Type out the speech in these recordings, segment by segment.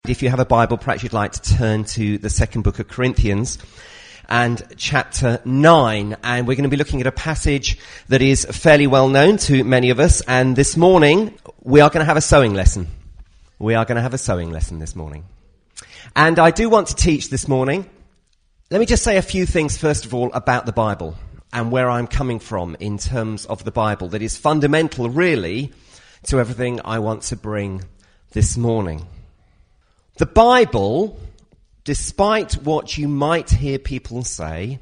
if you have a Bible, perhaps you'd like to turn to the second book of Corinthians and chapter 9. And we're going to be looking at a passage that is fairly well known to many of us. And this morning, we are going to have a sewing lesson. We are going to have a sewing lesson this morning. And I do want to teach this morning. Let me just say a few things, first of all, about the Bible and where I'm coming from in terms of the Bible that is fundamental, really, to everything I want to bring this morning. The Bible, despite what you might hear people say,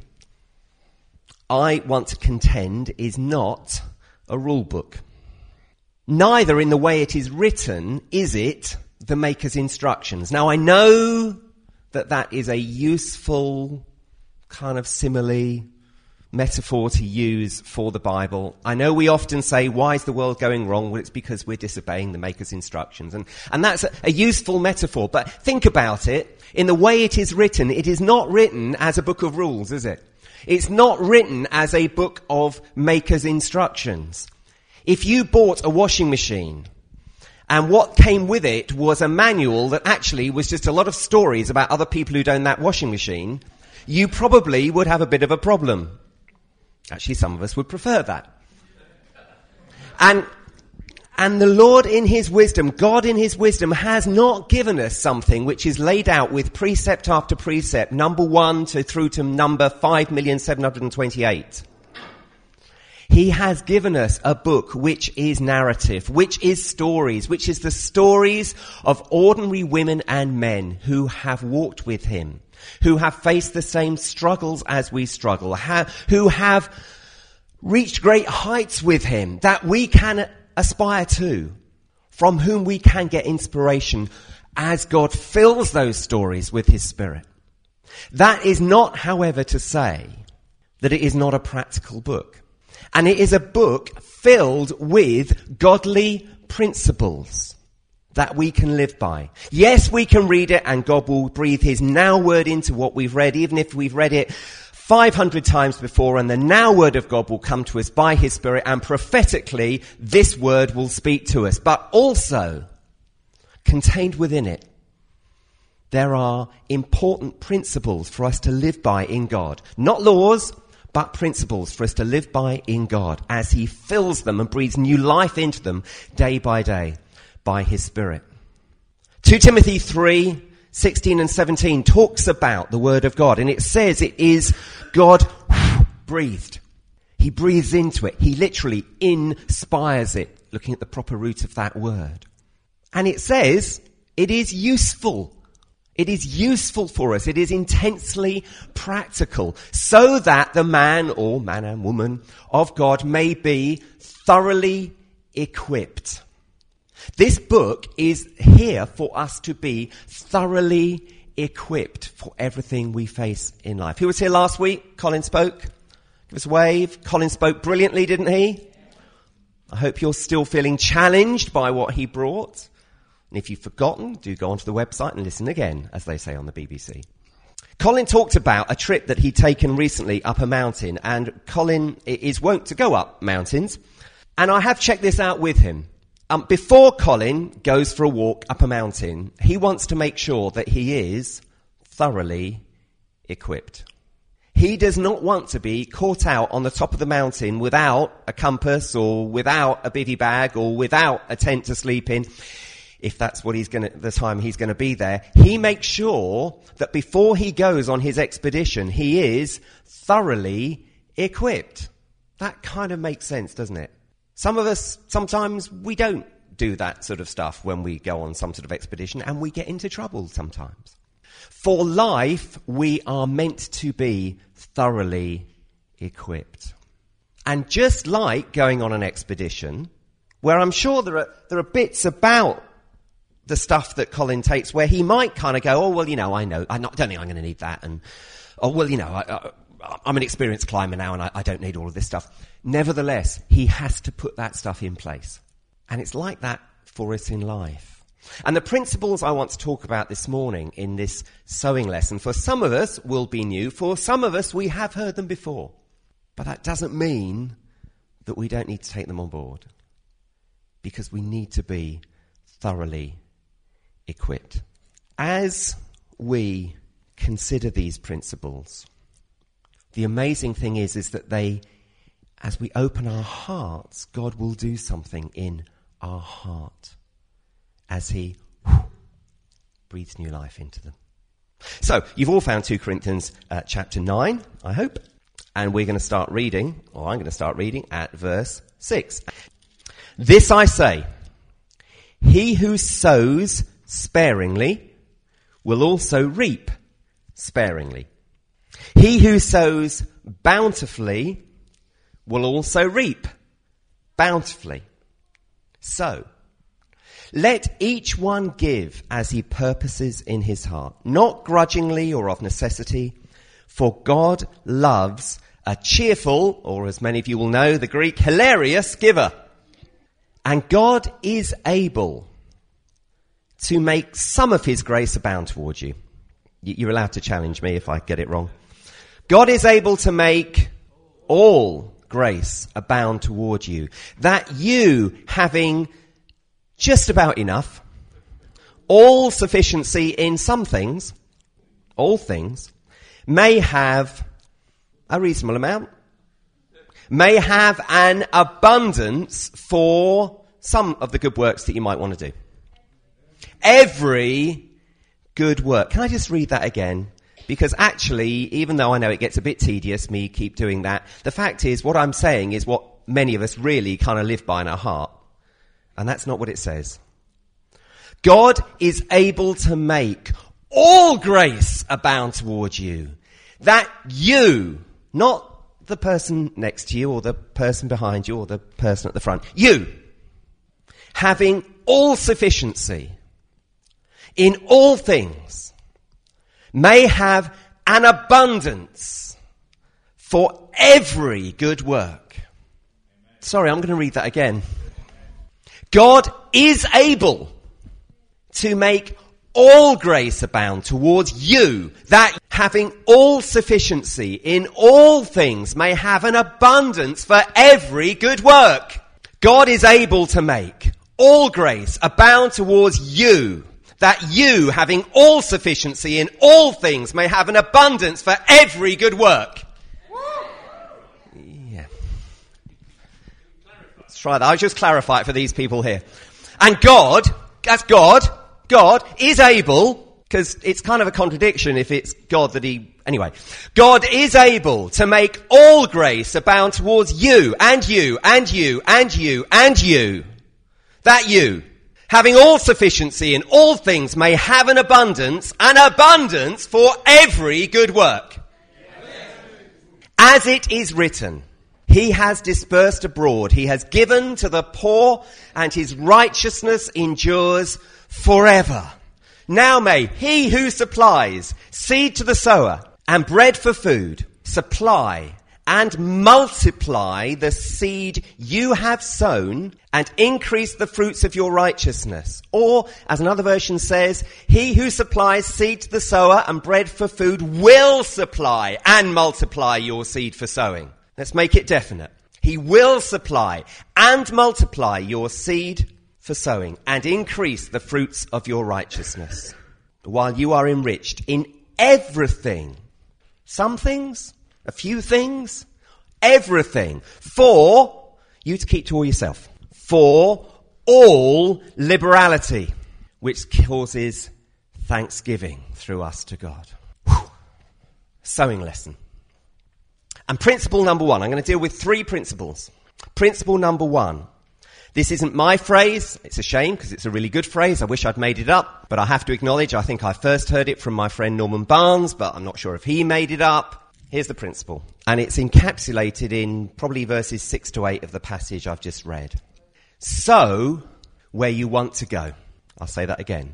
I want to contend is not a rule book. Neither in the way it is written is it the Maker's instructions. Now I know that is a useful kind of simile, metaphor to use for the Bible. I know we often say, why is the world going wrong? Well, it's because we're disobeying the Maker's instructions. And that's a useful metaphor. But think about it. In the way it is not written as a book of rules, is it? It's not written as a book of Maker's instructions. If you bought a washing machine and what came with it was a manual that actually was just a lot of stories about other people who'd owned that washing machine, you probably would have a bit of a problem. Actually, some of us would prefer that. And the Lord in his wisdom, God in his wisdom, has not given us something which is laid out with precept after precept, number 1 through to number 5,728. He has given us a book which is narrative, which is stories, which is the stories of ordinary women and men who have walked with him, who have faced the same struggles as we struggle, who have reached great heights with him that we can aspire to, from whom we can get inspiration as God fills those stories with his Spirit. That is not, however, to say that it is not a practical book. And it is a book filled with godly principles that we can live by. Yes, we can read it and God will breathe his now word into what we've read, even if we've read it 500 times before, and the now word of God will come to us by his Spirit, and prophetically this word will speak to us. But also, contained within it, there are important principles for us to live by in God. Not laws, but principles for us to live by in God as he fills them and breathes new life into them day by day by his Spirit. 2 Timothy 3:16 and 17 talks about the word of God, and it says it is God breathed. He breathes into it. He literally inspires it, looking at the proper root of that word. And it says it is useful. It is useful for us. It is intensely practical so that the man or man and woman of God may be thoroughly equipped. This book is here for us to be thoroughly equipped for everything we face in life. Who was here last week? Colin spoke. Give us a wave. Colin spoke brilliantly, didn't he? I hope you're still feeling challenged by what he brought. And if you've forgotten, do go onto the website and listen again, as they say on the BBC. Colin talked about a trip that he'd taken recently up a mountain, and Colin is wont to go up mountains. And I have checked this out with him. Before Colin goes for a walk up a mountain, he wants to make sure that he is thoroughly equipped. He does not want to be caught out on the top of the mountain without a compass or without a bivy bag or without a tent to sleep in. If that's what the time he's going to be there, he makes sure that before he goes on his expedition, he is thoroughly equipped. That kind of makes sense, doesn't it? Some of us, sometimes we don't do that sort of stuff when we go on some sort of expedition, and we get into trouble sometimes. For life, we are meant to be thoroughly equipped. And just like going on an expedition, where I'm sure there are bits about the stuff that Colin takes where he might kind of go, oh, well, I know, I don't think I'm going to need that. And, oh, well, I'm an experienced climber now and I don't need all of this stuff. Nevertheless, he has to put that stuff in place. And it's like that for us in life. And the principles I want to talk about this morning in this sewing lesson, for some of us will be new, for some of us we have heard them before. But that doesn't mean that we don't need to take them on board, because we need to be thoroughly equipped. as we consider these principles, the amazing thing is that as we open our hearts, God will do something in our heart as he breathes new life into them. So, you've all found 2 Corinthians chapter 9, I hope. And we're going to start reading, or I'm going to start reading at verse 6. This I say, he who sows sparingly will also reap sparingly. He who sows bountifully will also reap bountifully. So, let each one give as he purposes in his heart, not grudgingly or of necessity, for God loves a cheerful, or as many of you will know, the Greek, hilarious giver. And God is able to make some of his grace abound towards you. You're allowed to challenge me if I get it wrong. God is able to make all grace abound towards you, that you, having just about enough, all sufficiency in some things, all things, may have a reasonable amount, may have an abundance for some of the good works that you might want to do. Every good work. Can I just read that again? Because actually, even though I know it gets a bit tedious, me keep doing that, the fact is, what I'm saying is what many of us really kind of live by in our heart. And that's not what it says. God is able to make all grace abound towards you, that you, not the person next to you or the person behind you or the person at the front, you, having all sufficiency in all things, may have an abundance for every good work. Sorry, I'm going to read that again. God is able to make all grace abound towards you, that having all sufficiency in all things may have an abundance for every good work. God is able to make all grace abound towards you, that you, having all sufficiency in all things, may have an abundance for every good work. Yeah. Let's try that. I'll just clarify it for these people here. And God, as God is able, because it's kind of a contradiction if it's God that anyway, God is able to make all grace abound towards you, and you, and you, and you, and you, that you, having all sufficiency in all things, may have an abundance for every good work. Yes. As it is written, he has dispersed abroad, he has given to the poor, and his righteousness endures forever. Now may he who supplies seed to the sower and bread for food supply and multiply the seed you have sown and increase the fruits of your righteousness. Or, as another version says, he who supplies seed to the sower and bread for food will supply and multiply your seed for sowing. Let's make it definite. He will supply and multiply your seed for sowing and increase the fruits of your righteousness, while you are enriched in everything. Some things, a few things, everything, for you to keep to all yourself, for all liberality, which causes thanksgiving through us to God. Whew. Sowing lesson. And principle number 1, I'm going to deal with 3 principles. Principle number 1. This isn't my phrase. It's a shame because it's a really good phrase. I wish I'd made it up, but I have to acknowledge I think I first heard it from my friend Norman Barnes, but I'm not sure if he made it up. Here's the principle, and it's encapsulated in probably verses 6 to 8 of the passage I've just read. Sow where you want to go. I'll say that again.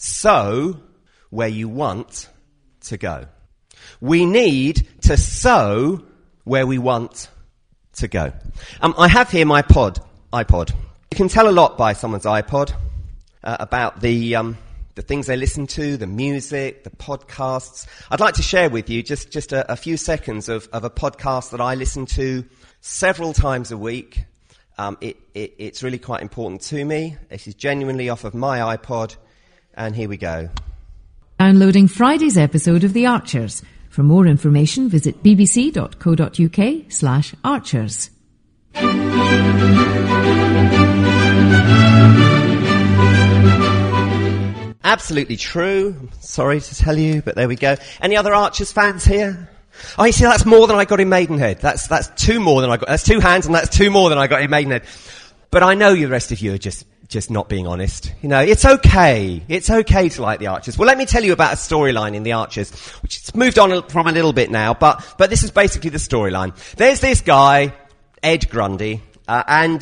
Sow where you want to go. We need to sow where we want to go. I have here my iPod. You can tell a lot by someone's iPod about the things they listen to, the music, the podcasts. I'd like to share with you just a few seconds of a podcast that I listen to several times a week. It's really quite important to me. This is genuinely off of my iPod, and here we go. Downloading Friday's episode of The Archers. For more information, visit bbc.co.uk/archers. Absolutely true. Sorry to tell you, but there we go. Any other Archers fans here? Oh, you see, that's more than I got in Maidenhead. That's two more than I got. That's two hands, and that's two more than I got in Maidenhead. But I know the rest of you are just not being honest. You know, it's okay. It's okay to like the Archers. Well, let me tell you about a storyline in the Archers, which has moved on from a little bit now, but this is basically the storyline. There's this guy, Ed Grundy, and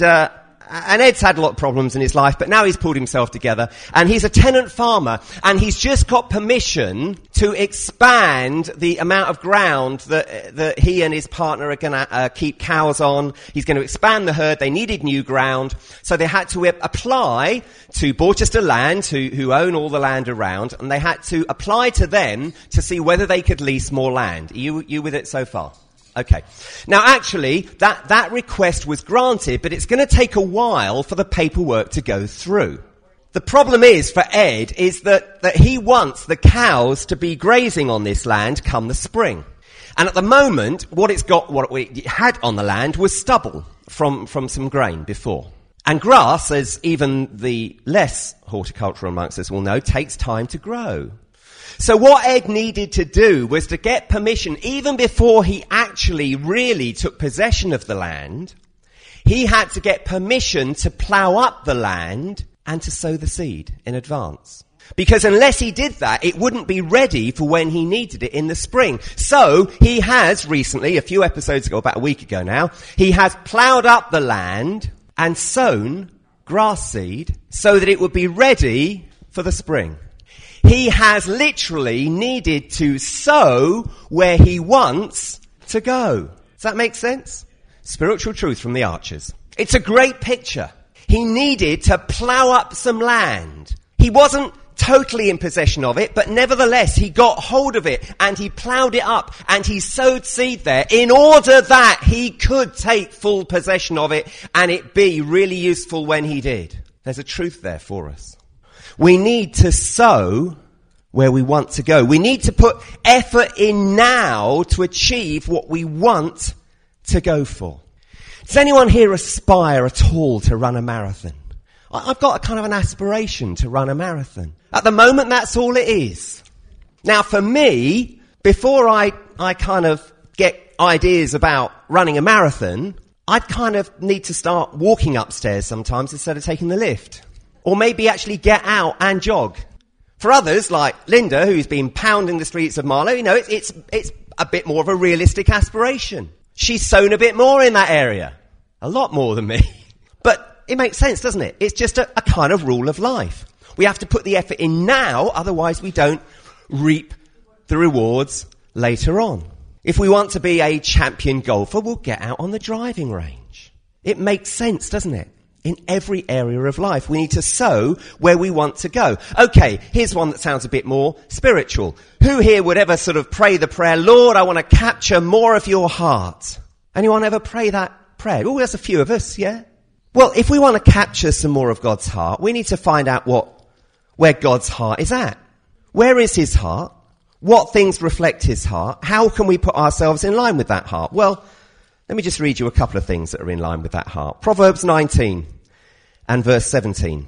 Ed's had a lot of problems in his life, but now he's pulled himself together, and he's a tenant farmer, and he's just got permission to expand the amount of ground that he and his partner are going to keep cows on. He's going to expand the herd. They needed new ground, so they had to apply to Borchester Land, who own all the land around, and they had to apply to them to see whether they could lease more land. Are you with it so far? Okay. Now actually, that request was granted, but it's going to take a while for the paperwork to go through. The problem is, for Ed, is that he wants the cows to be grazing on this land come the spring. And at the moment, what we had on the land was stubble from some grain before. And grass, as even the less horticultural amongst us will know, takes time to grow. So what Ed needed to do was to get permission, even before he actually really took possession of the land, he had to get permission to plough up the land and to sow the seed in advance. Because unless he did that, it wouldn't be ready for when he needed it in the spring. So he has recently, a few episodes ago, about a week ago now, he has ploughed up the land and sown grass seed so that it would be ready for the spring. He has literally needed to sow where he wants to go. Does that make sense? Spiritual truth from the Archers. It's a great picture. He needed to plough up some land. He wasn't totally in possession of it, but nevertheless, he got hold of it and he ploughed it up and he sowed seed there in order that he could take full possession of it and it be really useful when he did. There's a truth there for us. We need to sow where we want to go. We need to put effort in now to achieve what we want to go for. Does anyone here aspire at all to run a marathon? I've got a kind of an aspiration to run a marathon. At the moment, that's all it is. Now, for me, before I kind of get ideas about running a marathon, I'd kind of need to start walking upstairs sometimes instead of taking the lift. Or maybe actually get out and jog. For others, like Linda, who's been pounding the streets of Marlow, you know, it's a bit more of a realistic aspiration. She's sown a bit more in that area. A lot more than me. But it makes sense, doesn't it? It's just a kind of rule of life. We have to put the effort in now, otherwise we don't reap the rewards later on. If we want to be a champion golfer, we'll get out on the driving range. It makes sense, doesn't it? In every area of life, we need to sow where we want to go. Okay, here's one that sounds a bit more spiritual. Who here would ever sort of pray the prayer, Lord, I want to capture more of your heart? Anyone ever pray that prayer? Oh, there's a few of us, yeah? Well, if we want to capture some more of God's heart, we need to find out where God's heart is at. Where is his heart? What things reflect his heart? How can we put ourselves in line with that heart? Well, let me just read you a couple of things that are in line with that heart. Proverbs 19 and verse 17.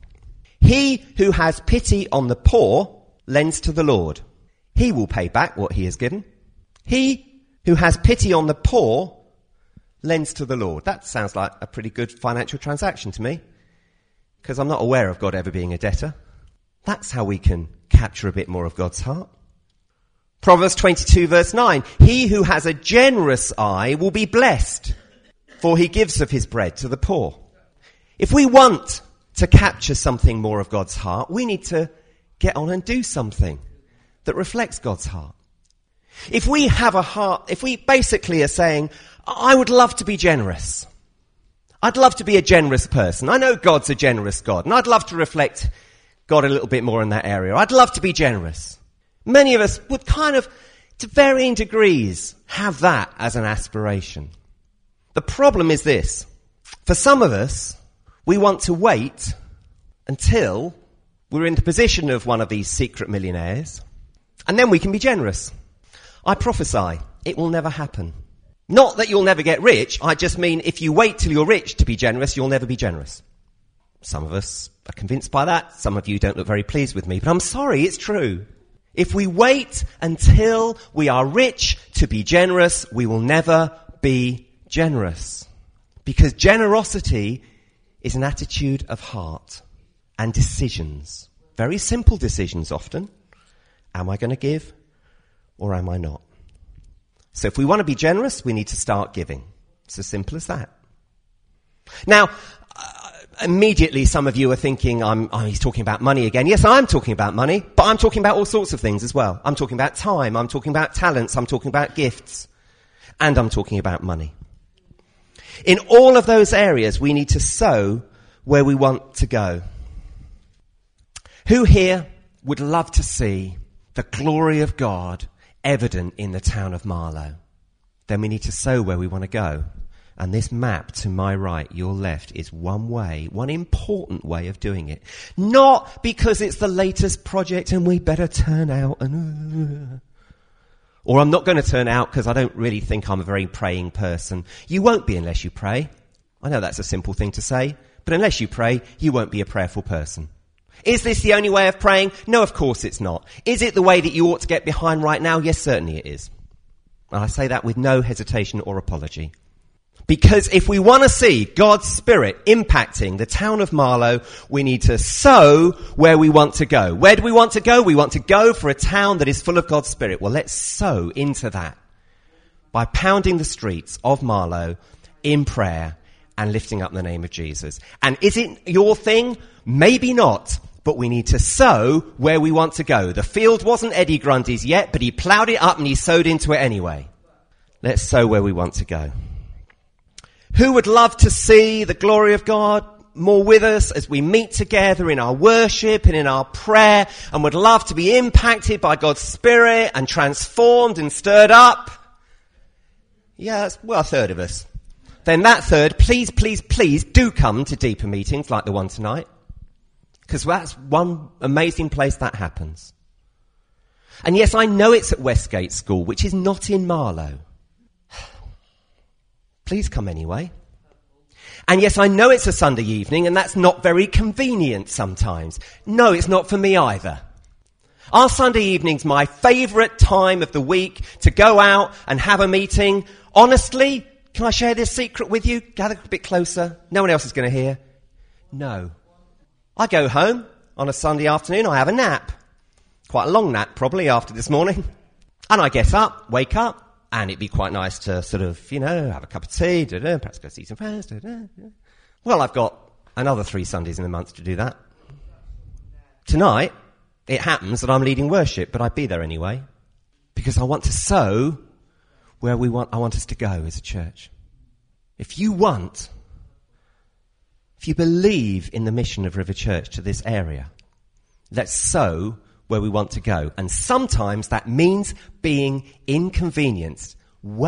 He who has pity on the poor lends to the Lord. He will pay back what he has given. He who has pity on the poor lends to the Lord. That sounds like a pretty good financial transaction to me, because I'm not aware of God ever being a debtor. That's how we can capture a bit more of God's heart. Proverbs 22 verse 9. He who has a generous eye will be blessed, for he gives of his bread to the poor. If we want to capture something more of God's heart, we need to get on and do something that reflects God's heart. If we have a heart, if we basically are saying, I would love to be generous. I'd love to be a generous person. I know God's a generous God, and I'd love to reflect God a little bit more in that area. I'd love to be generous. Many of us would kind of, to varying degrees, have that as an aspiration. The problem is this. For some of us, we want to wait until We're in the position of one of these secret millionaires. And then we can be generous. I prophesy, it will never happen. Not that you'll never get rich, I just mean if you wait till you're rich to be generous, you'll never be generous. Some of us are convinced by that. Some of you don't look very pleased with me, but I'm sorry, it's true. If we wait until we are rich to be generous, we will never be generous. Because generosity is an attitude of heart and decisions. Very simple decisions often. Am I going to give or am I not? So if we want to be generous, we need to start giving. It's as simple as that. Now, immediately some of you are thinking, he's talking about money again. Yes, I'm talking about money, but I'm talking about all sorts of things as well. I'm talking about time, I'm talking about talents, I'm talking about gifts, and I'm talking about money. In all of those areas, we need to sow where we want to go. Who here would love to see the glory of God evident in the town of Marlow? Then we need to sow where we want to go. And this map to my right, your left, is one way, one important way of doing it. Not because it's the latest project and we better turn out and... Or I'm not going to turn out because I don't really think I'm a very praying person. You won't be unless you pray. I know that's a simple thing to say, but unless you pray, you won't be a prayerful person. Is this the only way of praying? No, of course it's not. Is it the way that you ought to get behind right now? Yes, certainly it is. And I say that with no hesitation or apology. Because if we want to see God's Spirit impacting the town of Marlow, we need to sow where we want to go. Where do we want to go? We want to go for a town that is full of God's Spirit. Well, let's sow into that by pounding the streets of Marlow in prayer and lifting up the name of Jesus. And is it your thing? Maybe not. But we need to sow where we want to go. The field wasn't Eddie Grundy's yet, but he ploughed it up and he sowed into it anyway. Let's sow where we want to go. Who would love to see the glory of God more with us as we meet together in our worship and in our prayer, and would love to be impacted by God's Spirit and transformed and stirred up? Yeah, that's, well, a third of us. Then that third, please, please, please do come to deeper meetings like the one tonight. Because that's one amazing place that happens. And yes, I know it's at Westgate School, which is not in Marlow. Please come anyway. And yes, I know it's a Sunday evening, and that's not very convenient sometimes. No, it's not for me either. Our Sunday evening's my favourite time of the week to go out and have a meeting. Honestly, can I share this secret with you? Gather a bit closer. No one else is going to hear. No. I go home on a Sunday afternoon, I have a nap. Quite a long nap, probably, after this morning. And I get up, wake up, and it'd be quite nice to sort of, have a cup of tea, perhaps go see some friends. Well, I've got another 3 Sundays in a month to do that. Tonight, it happens that I'm leading worship, but I'd be there anyway. Because I want to sow where I want us to go as a church. If you believe in the mission of River Church to this area, let's sow where we want to go. And sometimes that means being inconvenienced. Well, ...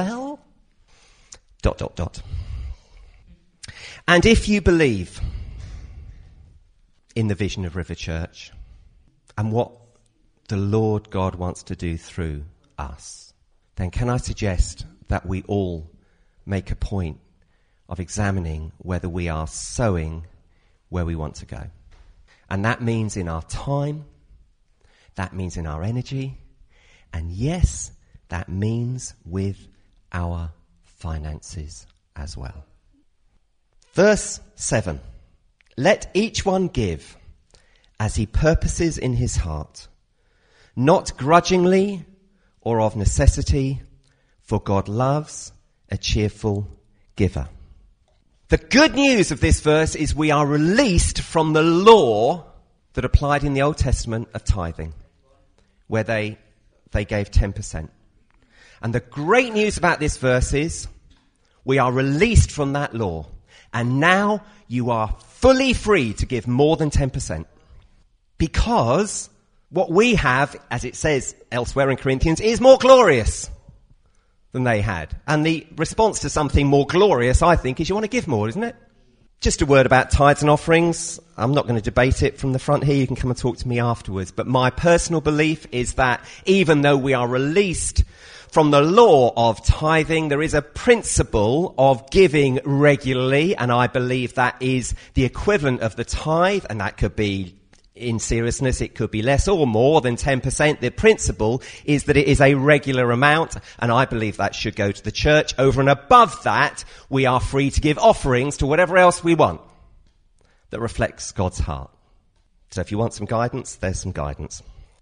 And if you believe in the vision of River Church and what the Lord God wants to do through us, then can I suggest that we all make a point of examining whether we are sowing where we want to go. And that means in our time, that means in our energy, and yes, that means with our finances as well. Verse 7. Let each one give as he purposes in his heart, not grudgingly or of necessity, for God loves a cheerful giver. The good news of this verse is we are released from the law that applied in the Old Testament of tithing, where they gave 10%. And the great news about this verse is we are released from that law. And now you are fully free to give more than 10%. Because what we have, as it says elsewhere in Corinthians, is more glorious than they had. And the response to something more glorious, I think, is you want to give more, isn't it? Just a word about tithes and offerings. I'm not going to debate it from the front here. You can come and talk to me afterwards. But my personal belief is that even though we are released from the law of tithing, there is a principle of giving regularly, and I believe that is the equivalent of the tithe, and that could be, in seriousness, it could be less or more than 10%. The principle is that it is a regular amount, and I believe that should go to the church. Over and above that, we are free to give offerings to whatever else we want that reflects God's heart. So if you want some guidance, there's some guidance.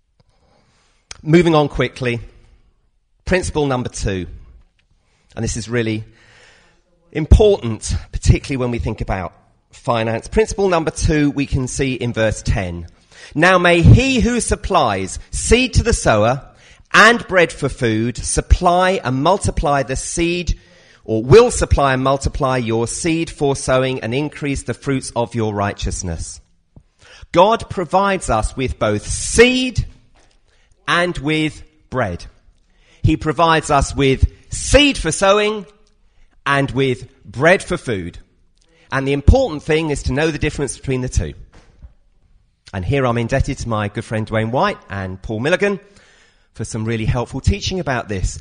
Moving on quickly. Principle number 2, and this is really important, particularly when we think about finance. Principle number 2 we can see in verse 10. Now may he who supplies seed to the sower and bread for food supply and multiply the seed, or will supply and multiply your seed for sowing and increase the fruits of your righteousness. God provides us with both seed and with bread. He provides us with seed for sowing and with bread for food. And the important thing is to know the difference between the two. And here I'm indebted to my good friend Dwayne White and Paul Milligan for some really helpful teaching about this.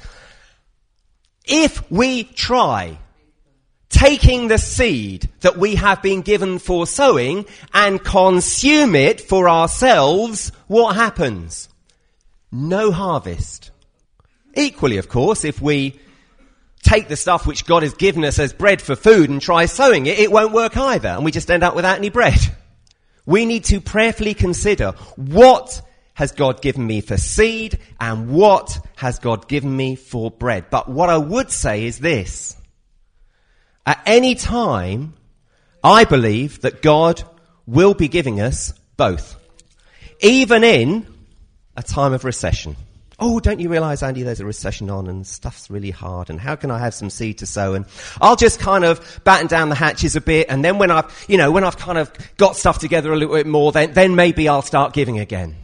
If we try taking the seed that we have been given for sowing and consume it for ourselves, what happens? No harvest. Equally, of course, if we take the stuff which God has given us as bread for food and try sowing it, it won't work either, and we just end up without any bread. We need to prayerfully consider, what has God given me for seed and what has God given me for bread? But what I would say is this. At any time, I believe that God will be giving us both, even in a time of recession. Oh, don't you realise, Andy, there's a recession on and stuff's really hard, and how can I have some seed to sow? And I'll just kind of batten down the hatches a bit, and then when I've kind of got stuff together a little bit more, then maybe I'll start giving again.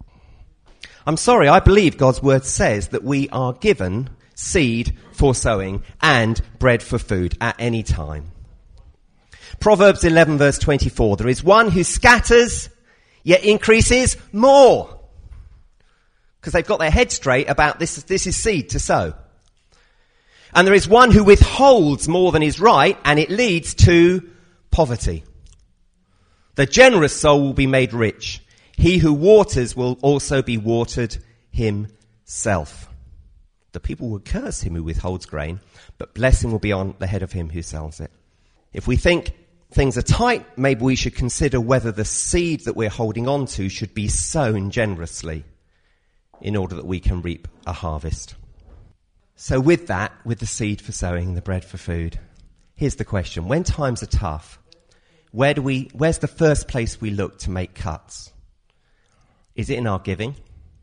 I'm sorry, I believe God's word says that we are given seed for sowing and bread for food at any time. Proverbs 11 verse 24, there is one who scatters, yet increases more. Because they've got their head straight about this is seed to sow. And there is one who withholds more than is right, and it leads to poverty. The generous soul will be made rich. He who waters will also be watered himself. The people will curse him who withholds grain, but blessing will be on the head of him who sells it. If we think things are tight, maybe we should consider whether the seed that we're holding on to should be sown generously, in order that we can reap a harvest. So with that, with the seed for sowing and the bread for food, here's the question. When times are tough, where's the first place we look to make cuts? Is it in our giving?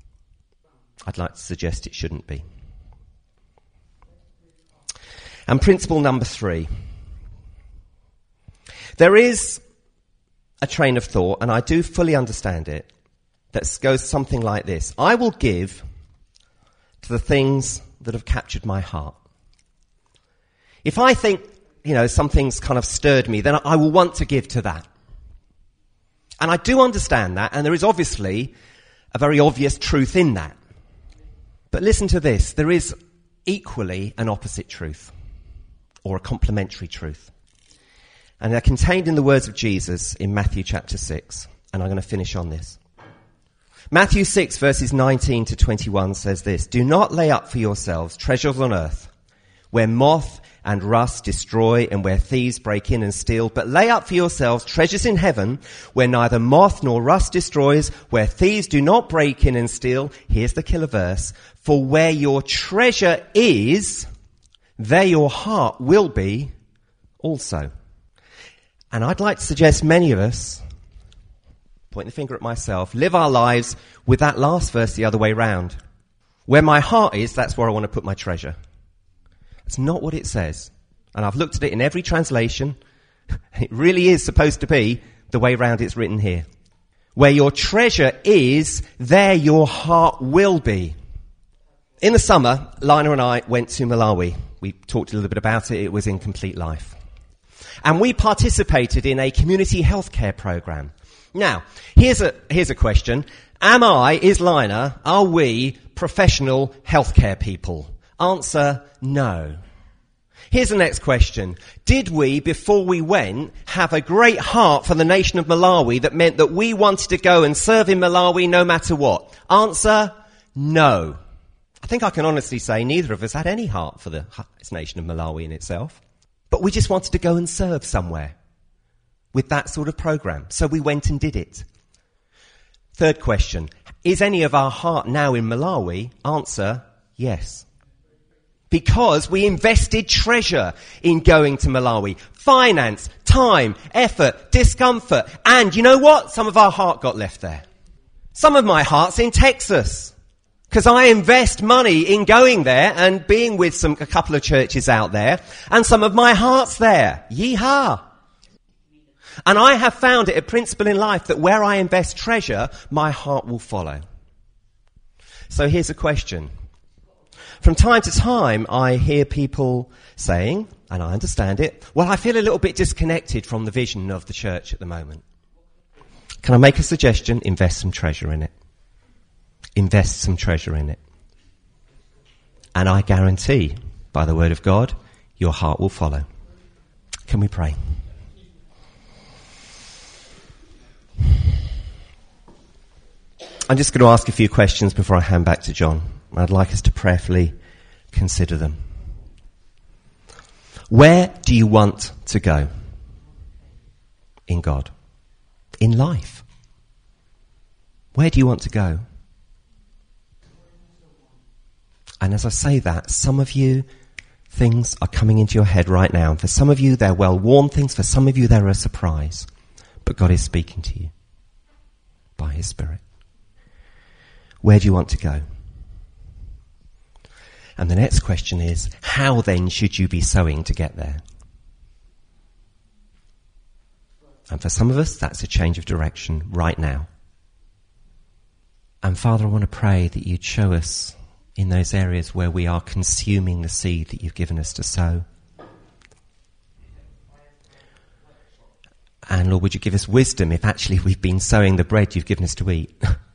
I'd like to suggest it shouldn't be. And principle number 3. There is a train of thought, and I do fully understand it, that goes something like this. I will give to the things that have captured my heart. If I think, something's kind of stirred me, then I will want to give to that. And I do understand that, and there is obviously a very obvious truth in that. But listen to this. There is equally an opposite truth, or a complementary truth. And they're contained in the words of Jesus in Matthew chapter 6. And I'm going to finish on this. Matthew 6 verses 19 to 21 says this, do not lay up for yourselves treasures on earth, where moth and rust destroy and where thieves break in and steal, but lay up for yourselves treasures in heaven, where neither moth nor rust destroys, where thieves do not break in and steal. Here's the killer verse, for where your treasure is, there your heart will be also. And I'd like to suggest many of us, pointing the finger at myself, live our lives with that last verse the other way round. Where my heart is, that's where I want to put my treasure. That's not what it says. And I've looked at it in every translation. It really is supposed to be the way round it's written here. Where your treasure is, there your heart will be. In the summer, Lina and I went to Malawi. We talked a little bit about it. It was in Complete Life. and we participated in a community healthcare program. Now, here's a question. Is Lina, are we professional healthcare people? Answer, no. Here's the next question. Did we, before we went, have a great heart for the nation of Malawi that meant that we wanted to go and serve in Malawi no matter what? Answer, no. I think I can honestly say neither of us had any heart for the nation of Malawi in itself. But we just wanted to go and serve somewhere with that sort of program. So we went and did it. Third question. Is any of our heart now in Malawi? Answer, yes. Because we invested treasure in going to Malawi. Finance, time, effort, discomfort. And you know what? Some of our heart got left there. Some of my heart's in Texas. Because I invest money in going there and being with a couple of churches out there. And some of my heart's there. Yeehaw. And I have found it a principle in life that where I invest treasure, my heart will follow. So here's a question. From time to time, I hear people saying, and I understand it, well, I feel a little bit disconnected from the vision of the church at the moment. Can I make a suggestion? Invest some treasure in it. Invest some treasure in it. And I guarantee, by the word of God, your heart will follow. Can we pray? I'm just going to ask a few questions before I hand back to John. I'd like us to prayerfully consider them. Where do you want to go in God? In life? Where do you want to go? And as I say that, some of you, things are coming into your head right now. And for some of you, they're well-worn things. For some of you, they're a surprise. But God is speaking to you by His Spirit. Where do you want to go? And the next question is, how then should you be sowing to get there? And for some of us, that's a change of direction right now. And Father, I want to pray that you'd show us in those areas where we are consuming the seed that you've given us to sow. And Lord, would you give us wisdom if actually we've been sowing the bread you've given us to eat?